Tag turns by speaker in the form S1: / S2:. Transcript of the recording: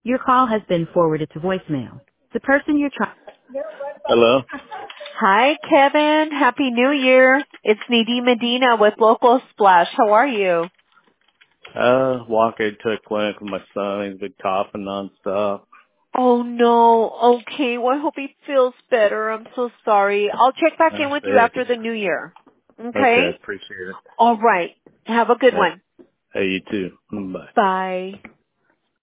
S1: Your call has been forwarded to voicemail. The person you're trying. Hello.
S2: Hi, Kevin. Happy New Year. It's Nadine Medina with Local Splash. How are you?
S1: Walking to a clinic with my son. He's been coughing nonstop.
S2: Oh, no. Okay. Well, I hope he feels better. I'm so sorry. I'll check back in with you
S1: Hey,
S2: after the New Year. Okay?
S1: okay, appreciate it.
S2: All right. Have a good
S1: Hey,
S2: one.
S1: hey, you too. Bye.
S2: Bye.